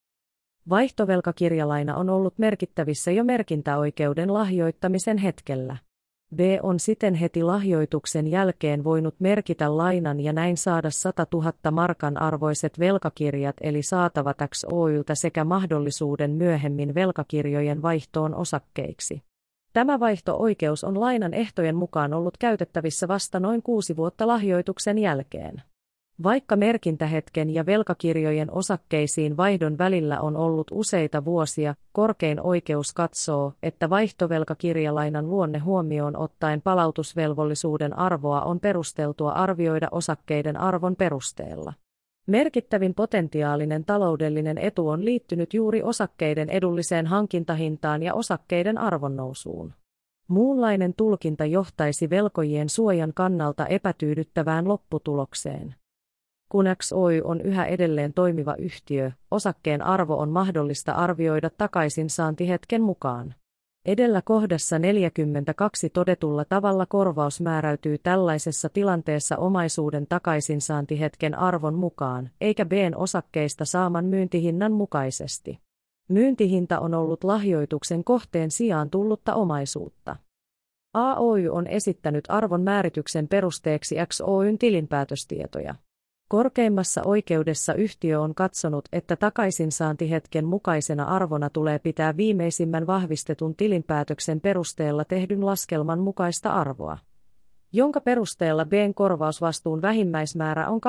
Vaihtovelkakirjalaina on ollut merkittävissä jo merkintäoikeuden lahjoittamisen hetkellä. B on siten heti lahjoituksen jälkeen voinut merkitä lainan ja näin saada sata tuhatta markan arvoiset velkakirjat eli saatavat X Oy:ltä sekä mahdollisuuden myöhemmin velkakirjojen vaihtoon osakkeiksi. Tämä vaihto-oikeus on lainan ehtojen mukaan ollut käytettävissä vasta noin kuusi vuotta lahjoituksen jälkeen. Vaikka merkintähetken ja velkakirjojen osakkeisiin vaihdon välillä on ollut useita vuosia, korkein oikeus katsoo, että vaihtovelkakirjalainan luonne huomioon ottaen palautusvelvollisuuden arvoa on perusteltua arvioida osakkeiden arvon perusteella. Merkittävin potentiaalinen taloudellinen etu on liittynyt juuri osakkeiden edulliseen hankintahintaan ja osakkeiden arvonnousuun. Muunlainen tulkinta johtaisi velkojien suojan kannalta epätyydyttävään lopputulokseen. Kun X Oy on yhä edelleen toimiva yhtiö, osakkeen arvo on mahdollista arvioida takaisinsaantihetken mukaan. Edellä kohdassa neljäkymmentäkaksi todetulla tavalla korvaus määräytyy tällaisessa tilanteessa omaisuuden takaisinsaantihetken arvon mukaan, eikä B:n osakkeista saaman myyntihinnan mukaisesti. Myyntihinta on ollut lahjoituksen kohteen sijaan tullutta omaisuutta. A Oy on esittänyt arvon määrityksen perusteeksi X Oyn tilinpäätöstietoja. Korkeimmassa oikeudessa yhtiö on katsonut, että takaisinsaantihetken mukaisena arvona tulee pitää viimeisimmän vahvistetun tilinpäätöksen perusteella tehdyn laskelman mukaista arvoa, jonka perusteella B:n korvausvastuun vähimmäismäärä on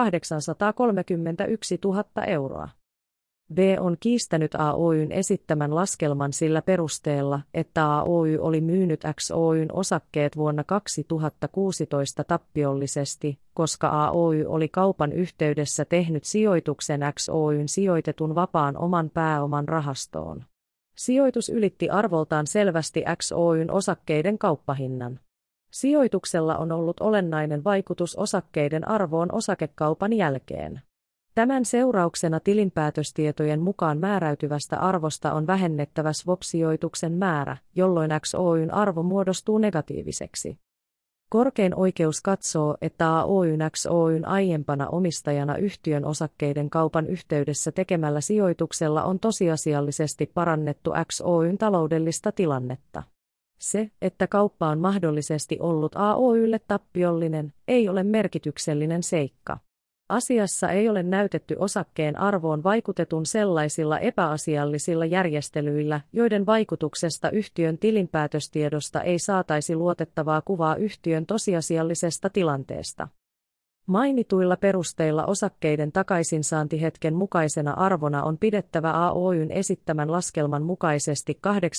kahdeksansataakolmekymmentäyksituhatta euroa. B on kiistänyt A Oyn esittämän laskelman sillä perusteella, että A Oy oli myynyt X Oyn osakkeet vuonna kaksituhattakuusitoista tappiollisesti, koska A Oy oli kaupan yhteydessä tehnyt sijoituksen X Oyn sijoitetun vapaan oman pääoman rahastoon. Sijoitus ylitti arvoltaan selvästi X Oyn osakkeiden kauppahinnan. Sijoituksella on ollut olennainen vaikutus osakkeiden arvoon osakekaupan jälkeen. Tämän seurauksena tilinpäätöstietojen mukaan määräytyvästä arvosta on vähennettävä swap-sijoituksen määrä, jolloin X Oyn arvo muodostuu negatiiviseksi. Korkein oikeus katsoo, että A Oyn X Oyn aiempana omistajana yhtiön osakkeiden kaupan yhteydessä tekemällä sijoituksella on tosiasiallisesti parannettu X Oyn taloudellista tilannetta. Se, että kauppa on mahdollisesti ollut A Oylle tappiollinen, ei ole merkityksellinen seikka. Asiassa ei ole näytetty osakkeen arvoon vaikutetun sellaisilla epäasiallisilla järjestelyillä, joiden vaikutuksesta yhtiön tilinpäätöstiedosta ei saataisi luotettavaa kuvaa yhtiön tosiasiallisesta tilanteesta. Mainituilla perusteilla osakkeiden takaisinsaantihetken mukaisena arvona on pidettävä A Oyn esittämän laskelman mukaisesti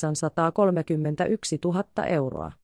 kahdeksansataakolmekymmentäyksituhatta euroa.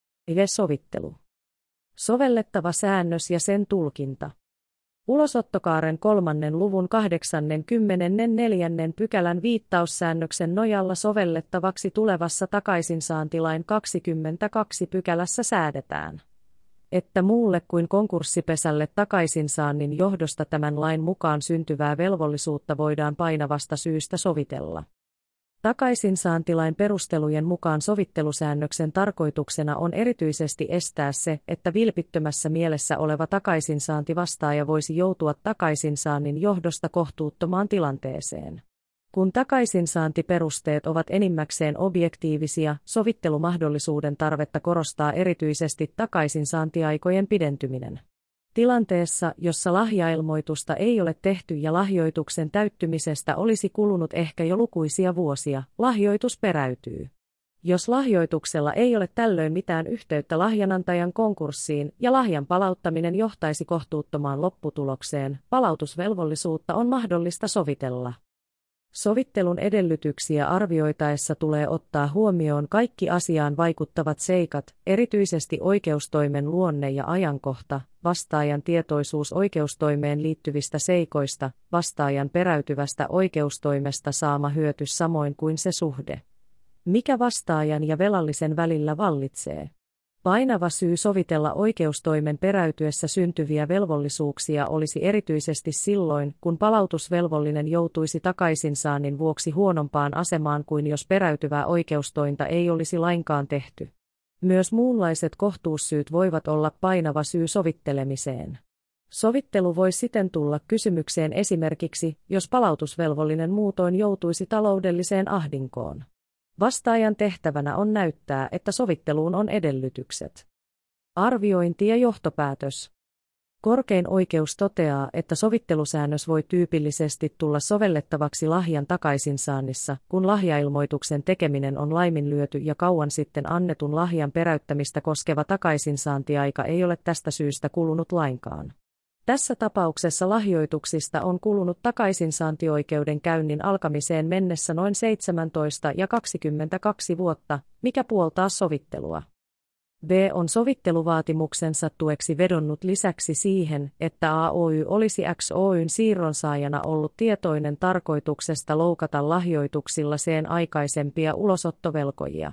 Sovittelu. Sovellettava säännös ja sen tulkinta. Ulosottokaaren kolmannen luvun kahdeksankymmentäneljä pykälän viittaussäännöksen nojalla sovellettavaksi tulevassa takaisinsaantilain kaksikymmentäkaksi pykälässä säädetään, että muulle kuin konkurssipesälle takaisinsaannin johdosta tämän lain mukaan syntyvää velvollisuutta voidaan painavasta syystä sovitella. Takaisinsaantilain perustelujen mukaan sovittelusäännöksen tarkoituksena on erityisesti estää se, että vilpittömässä mielessä oleva takaisinsaantivastaaja voisi joutua takaisinsaannin johdosta kohtuuttomaan tilanteeseen. Kun takaisinsaantiperusteet ovat enimmäkseen objektiivisia, sovittelumahdollisuuden tarvetta korostaa erityisesti takaisinsaantiaikojen pidentyminen. Tilanteessa, jossa lahjailmoitusta ei ole tehty ja lahjoituksen täyttymisestä olisi kulunut ehkä jo lukuisia vuosia, lahjoitus peräytyy. Jos lahjoituksella ei ole tällöin mitään yhteyttä lahjanantajan konkurssiin ja lahjan palauttaminen johtaisi kohtuuttomaan lopputulokseen, palautusvelvollisuutta on mahdollista sovitella. Sovittelun edellytyksiä arvioitaessa tulee ottaa huomioon kaikki asiaan vaikuttavat seikat, erityisesti oikeustoimen luonne ja ajankohta, vastaajan tietoisuus oikeustoimeen liittyvistä seikoista, vastaajan peräytyvästä oikeustoimesta saama hyöty samoin kuin se suhde, mikä vastaajan ja velallisen välillä vallitsee. Painava syy sovitella oikeustoimen peräytyessä syntyviä velvollisuuksia olisi erityisesti silloin, kun palautusvelvollinen joutuisi takaisinsaannin vuoksi huonompaan asemaan kuin jos peräytyvää oikeustointa ei olisi lainkaan tehty. Myös muunlaiset kohtuussyyt voivat olla painava syy sovittelemiseen. Sovittelu voi siten tulla kysymykseen esimerkiksi, jos palautusvelvollinen muutoin joutuisi taloudelliseen ahdinkoon. Vastaajan tehtävänä on näyttää, että sovitteluun on edellytykset. Arviointi ja johtopäätös. Korkein oikeus toteaa, että sovittelusäännös voi tyypillisesti tulla sovellettavaksi lahjan takaisinsaannissa, kun lahjailmoituksen tekeminen on laiminlyöty ja kauan sitten annetun lahjan peräyttämistä koskeva takaisinsaantiaika ei ole tästä syystä kulunut lainkaan. Tässä tapauksessa lahjoituksista on kulunut takaisinsaantioikeuden käynnin alkamiseen mennessä noin seitsemäntoista ja kaksikymmentäkaksi vuotta, mikä puoltaa sovittelua. B on sovitteluvaatimuksensa tueksi vedonnut lisäksi siihen, että A Oy olisi X Oyn siirronsaajana ollut tietoinen tarkoituksesta loukata lahjoituksilla sen aikaisempia ulosottovelkojia.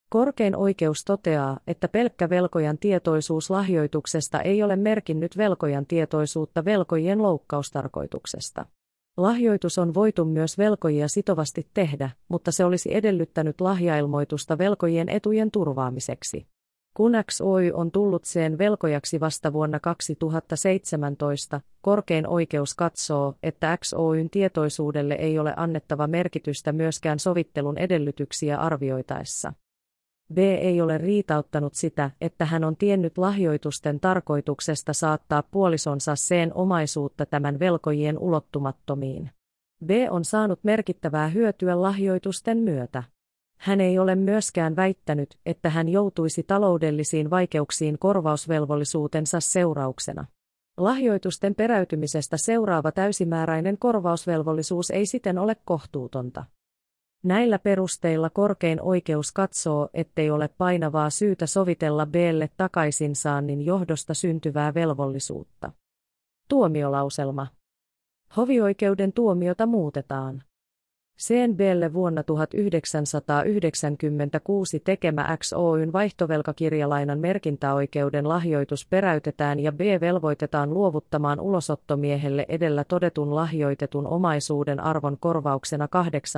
Korkein oikeus toteaa, että pelkkä velkojan tietoisuus lahjoituksesta ei ole merkinnyt velkojan tietoisuutta velkojien loukkaustarkoituksesta. Lahjoitus on voitu myös velkojia sitovasti tehdä, mutta se olisi edellyttänyt lahjailmoitusta velkojien etujen turvaamiseksi. Kun X Oy on tullut sen velkojaksi vasta vuonna kaksituhattaseitsemäntoista, korkein oikeus katsoo, että X Oyn tietoisuudelle ei ole annettava merkitystä myöskään sovittelun edellytyksiä arvioitaessa. B ei ole riitauttanut sitä, että hän on tiennyt lahjoitusten tarkoituksesta saattaa puolisonsa sen omaisuutta tämän velkojien ulottumattomiin. B on saanut merkittävää hyötyä lahjoitusten myötä. Hän ei ole myöskään väittänyt, että hän joutuisi taloudellisiin vaikeuksiin korvausvelvollisuutensa seurauksena. Lahjoitusten peräytymisestä seuraava täysimääräinen korvausvelvollisuus ei siten ole kohtuutonta. Näillä perusteilla korkein oikeus katsoo, ettei ole painavaa syytä sovitella B:lle takaisinsaannin johdosta syntyvää velvollisuutta. Tuomiolauselma. Hovioikeuden tuomiota muutetaan. C N B:lle vuonna tuhatyhdeksänsataayhdeksänkymmentäkuusi tekemä X Oyn vaihtovelkakirjalainan merkintäoikeuden lahjoitus peräytetään ja B velvoitetaan luovuttamaan ulosottomiehelle edellä todetun lahjoitetun omaisuuden arvon korvauksena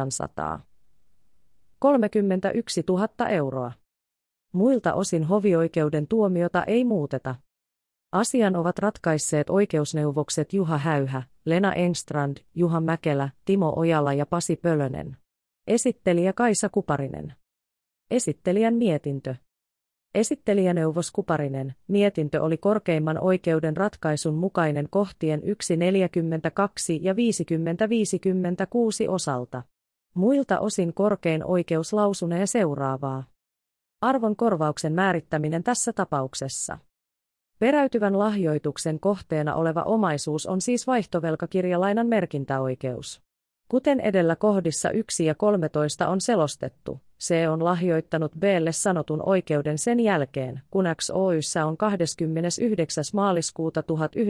kahdeksansataakolmekymmentäyksituhatta euroa. Muilta osin hovioikeuden tuomiota ei muuteta. Asian ovat ratkaisseet oikeusneuvokset Juha Häyhä, Lena Engstrand, Juha Mäkelä, Timo Ojala ja Pasi Pölönen. Esittelijä Kaisa Kuparinen. Esittelijän mietintö. Esittelijäneuvos Kuparinen, mietintö oli korkeimman oikeuden ratkaisun mukainen kohtien yksi neljäkymmentäkaksi ja viisikymmentä viisikymmentäkuusi osalta. Muilta osin korkein oikeus lausunee seuraavaa. Arvon korvauksen määrittäminen tässä tapauksessa. Peräytyvän lahjoituksen kohteena oleva omaisuus on siis vaihtovelkakirjalainan merkintäoikeus. Kuten edellä kohdissa yksi ja kolmetoista on selostettu, C on lahjoittanut B:lle sanotun oikeuden sen jälkeen, kun X Oy:ssä on kahdeskymmenesyhdeksäs maaliskuuta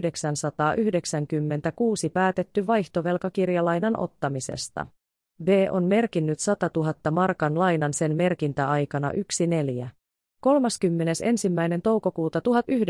tuhatyhdeksänsataayhdeksänkymmentäkuusi päätetty vaihtovelkakirjalainan ottamisesta. B on merkinnyt satatuhatta markan lainan sen merkintäaikana yksi neljä. kolmaskymmenesensimmäinen toukokuuta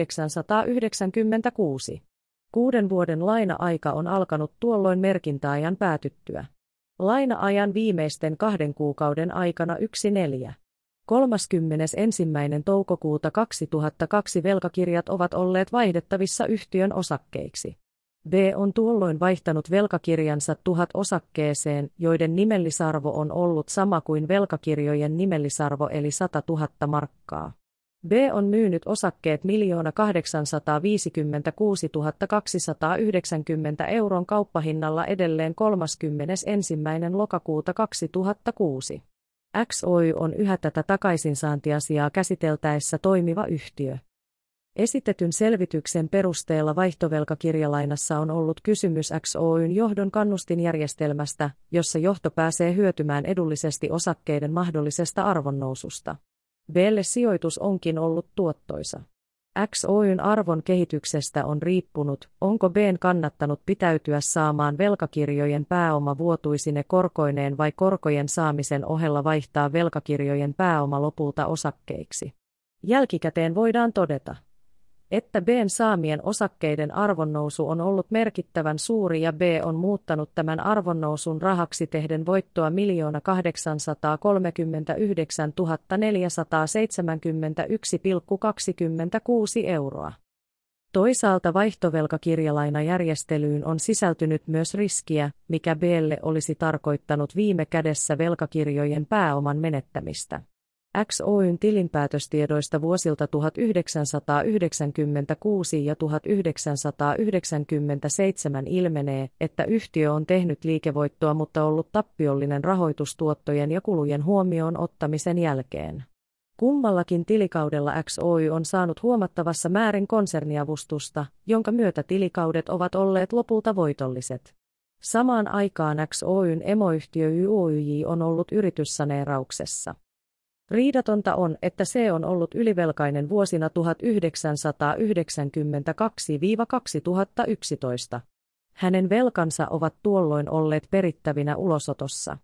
tuhatyhdeksänsataayhdeksänkymmentäkuusi. Kuuden vuoden laina-aika on alkanut tuolloin merkintäajan päätyttyä. Laina-ajan viimeisten kahden kuukauden aikana yksi neljä. kolmaskymmenesensimmäinen toukokuuta kaksituhattakaksi velkakirjat ovat olleet vaihdettavissa yhtiön osakkeiksi. B on tuolloin vaihtanut velkakirjansa tuhat osakkeeseen, joiden nimellisarvo on ollut sama kuin velkakirjojen nimellisarvo eli satatuhatta markkaa. B on myynyt osakkeet miljoona kahdeksansataaviisikymmentäkuusituhatta kaksisataayhdeksänkymmentä euron kauppahinnalla edelleen kolmaskymmenesensimmäinen lokakuuta kaksituhattakuusi. X Oy on yhä tätä takaisinsaantiasiaa käsiteltäessä toimiva yhtiö. Esitetyn selvityksen perusteella vaihtovelkakirjalainassa on ollut kysymys X Oyn johdon kannustinjärjestelmästä, jossa johto pääsee hyötymään edullisesti osakkeiden mahdollisesta arvonnoususta. B:lle sijoitus onkin ollut tuottoisa. X Oyn arvon kehityksestä on riippunut, onko B:n kannattanut pitäytyä saamaan velkakirjojen pääoma vuotuisine korkoineen vai korkojen saamisen ohella vaihtaa velkakirjojen pääoma lopulta osakkeiksi. Jälkikäteen voidaan todeta, että B:n saamien osakkeiden arvonnousu on ollut merkittävän suuri ja B on muuttanut tämän arvonnousun rahaksi tehden voittoa miljoona kahdeksansataakolmekymmentäyhdeksäntuhatta neljäsataaseitsemänkymmentäyksi pilkku kaksikymmentäkuusi euroa. Toisaalta vaihtovelkakirjalainajärjestelyyn on sisältynyt myös riskiä, mikä B:lle olisi tarkoittanut viime kädessä velkakirjojen pääoman menettämistä. X Oyn tilinpäätöstiedoista vuosilta tuhatyhdeksänsataayhdeksänkymmentäkuusi ja tuhatyhdeksänsataayhdeksänkymmentäseitsemän ilmenee, että yhtiö on tehnyt liikevoittoa mutta ollut tappiollinen rahoitustuottojen ja kulujen huomioon ottamisen jälkeen. Kummallakin tilikaudella X Oy on saanut huomattavassa määrin konserniavustusta, jonka myötä tilikaudet ovat olleet lopulta voitolliset. Samaan aikaan X Oyn emoyhtiö Y O Y J on ollut yrityssaneerauksessa. Riidatonta on, että C on ollut ylivelkainen vuosina tuhatyhdeksänsataayhdeksänkymmentäkaksi - kaksituhattayksitoista. Hänen velkansa ovat tuolloin olleet perittävinä ulosotossa.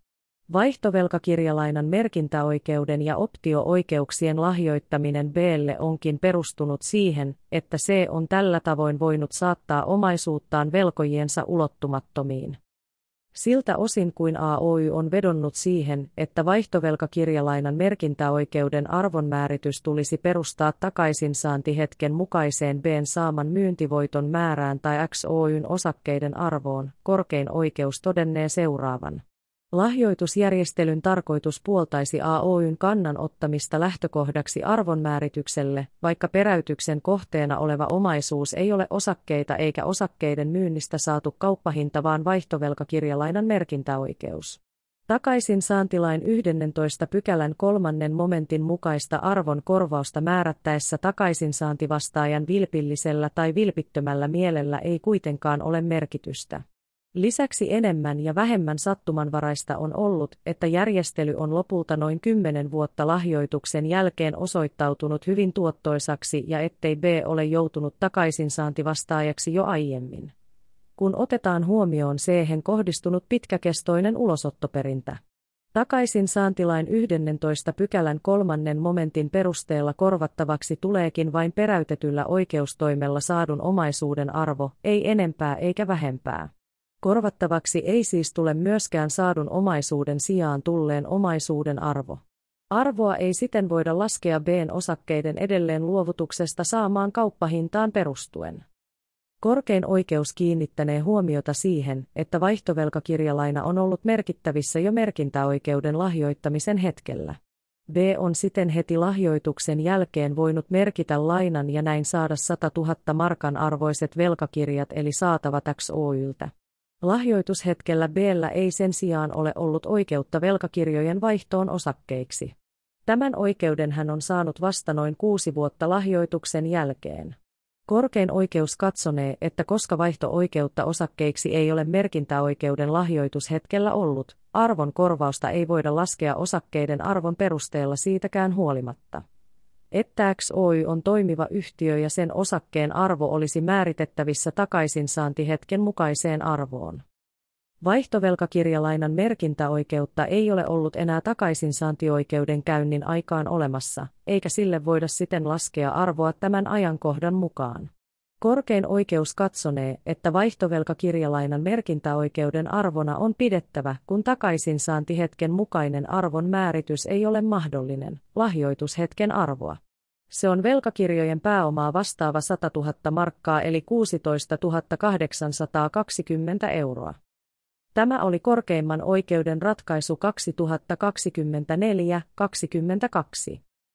Vaihtovelkakirjalainan merkintäoikeuden ja optio-oikeuksien lahjoittaminen B:lle onkin perustunut siihen, että C on tällä tavoin voinut saattaa omaisuuttaan velkojiensa ulottumattomiin. Siltä osin kuin A Oy on vedonnut siihen, että vaihtovelkakirjalainan merkintäoikeuden arvonmääritys tulisi perustaa takaisinsaantihetken mukaiseen B:n saaman myyntivoiton määrään tai X Oyn osakkeiden arvoon, korkein oikeus todennee seuraavan. Lahjoitusjärjestelyn tarkoitus puoltaisi A Oyn kannan ottamista lähtökohdaksi arvonmääritykselle, vaikka peräytyksen kohteena oleva omaisuus ei ole osakkeita eikä osakkeiden myynnistä saatu kauppahinta vaan vaihtovelkakirjalainan merkintäoikeus. Takaisinsaantilain yhdennentoista pykälän kolmannen momentin mukaista arvon korvausta määrättäessä takaisinsaantivastaajan vilpillisellä tai vilpittömällä mielellä ei kuitenkaan ole merkitystä. Lisäksi enemmän ja vähemmän sattumanvaraista on ollut, että järjestely on lopulta noin kymmenen vuotta lahjoituksen jälkeen osoittautunut hyvin tuottoisaksi ja ettei B ole joutunut takaisinsaantivastaajaksi jo aiemmin. Kun otetaan huomioon C:hen kohdistunut pitkäkestoinen ulosottoperintä. Takaisinsaantilain yhdennentoista pykälän kolmannen momentin perusteella korvattavaksi tuleekin vain peräytetyllä oikeustoimella saadun omaisuuden arvo, ei enempää eikä vähempää. Korvattavaksi ei siis tule myöskään saadun omaisuuden sijaan tulleen omaisuuden arvo. Arvoa ei siten voida laskea B:n osakkeiden edelleen luovutuksesta saamaan kauppahintaan perustuen. Korkein oikeus kiinnittänee huomiota siihen, että vaihtovelkakirjalaina on ollut merkittävissä jo merkintäoikeuden lahjoittamisen hetkellä. B on siten heti lahjoituksen jälkeen voinut merkitä lainan ja näin saada sata tuhatta markan arvoiset velkakirjat eli saatavat X Oy:ltä. Lahjoitushetkellä B:llä ei sen sijaan ole ollut oikeutta velkakirjojen vaihtoon osakkeiksi. Tämän oikeuden hän on saanut vasta noin kuusi vuotta lahjoituksen jälkeen. Korkein oikeus katsonee, että koska vaihto-oikeutta osakkeiksi ei ole merkintäoikeuden lahjoitushetkellä ollut, arvon korvausta ei voida laskea osakkeiden arvon perusteella siitäkään huolimatta. Että X Oy on toimiva yhtiö ja sen osakkeen arvo olisi määritettävissä takaisinsaantihetken mukaiseen arvoon. Vaihtovelkakirjalainan merkintäoikeutta ei ole ollut enää takaisinsaantioikeuden käynnin aikaan olemassa, eikä sille voida siten laskea arvoa tämän ajankohdan mukaan. Korkein oikeus katsonee, että vaihtovelkakirjalainan merkintäoikeuden arvona on pidettävä, kun takaisinsaantihetken mukainen arvon määritys ei ole mahdollinen, lahjoitushetken arvoa. Se on velkakirjojen pääomaa vastaava sata tuhatta markkaa eli kuusitoista tuhatta kahdeksansataakaksikymmentä euroa. Tämä oli korkeimman oikeuden ratkaisu kaksituhattakaksikymmentäneljä kaksikymmentäkaksi.